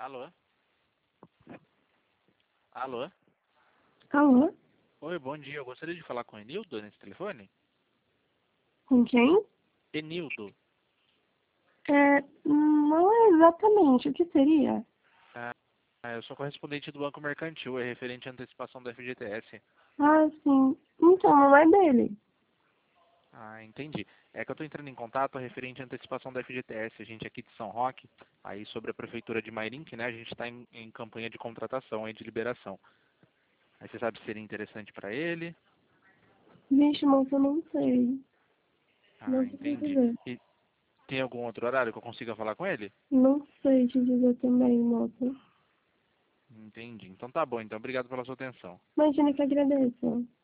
Alô? Alô? Alô? Oi, bom dia. Eu gostaria de falar com o Enildo nesse telefone? Com quem? Enildo. Não é exatamente. O que seria? Ah, eu sou correspondente do Banco Mercantil, é referente à antecipação do FGTS. Ah, sim. Então, não é dele. Ah, entendi. É que eu estou entrando em contato referente à antecipação do FGTS. A gente aqui de São Roque, aí sobre a prefeitura de Mairink, né? A gente está em campanha de contratação aí de liberação. Aí você sabe se seria interessante para ele? Vixe, moça, eu não sei. Ah, Não sei te entendi. dizer. E tem algum outro horário que eu consiga falar com ele? Não sei te dizer também, moça. Entendi. Então tá bom, então obrigado pela sua atenção. Imagina que agradeço.